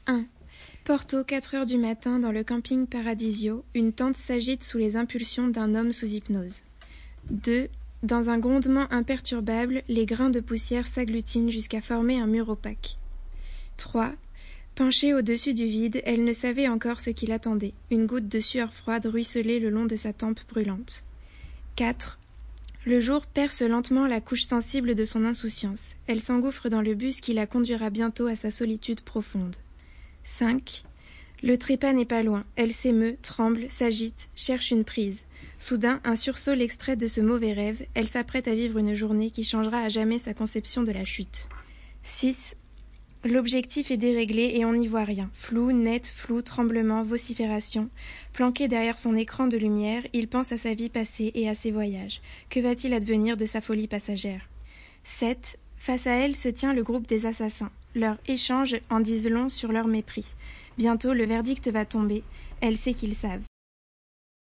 1. Porto, 4 heures du matin, dans le camping Paradisio, une tente s'agite sous les impulsions d'un homme sous hypnose. 2. Dans un grondement imperturbable, les grains de poussière s'agglutinent jusqu'à former un mur opaque. 3. Penchée au-dessus du vide, elle ne savait encore ce qui l'attendait. Une goutte de sueur froide ruisselait le long de sa tempe brûlante. 4. Le jour perce lentement la couche sensible de son insouciance. Elle s'engouffre dans le bus qui la conduira bientôt à sa solitude profonde. 5. Le trépas n'est pas loin. Elle s'émeut, tremble, s'agite, cherche une prise. Soudain, un sursaut l'extrait de ce mauvais rêve. Elle s'apprête à vivre une journée qui changera à jamais sa conception de la chute. 6. L'objectif est déréglé et on n'y voit rien. Flou, net, flou, tremblement, vocifération. Planqué derrière son écran de lumière, il pense à sa vie passée et à ses voyages. Que va-t-il advenir de sa folie passagère ? 7. Face à elle se tient le groupe des assassins. Leurs échanges en disent long sur leur mépris. Bientôt, le verdict va tomber. Elle sait qu'ils savent.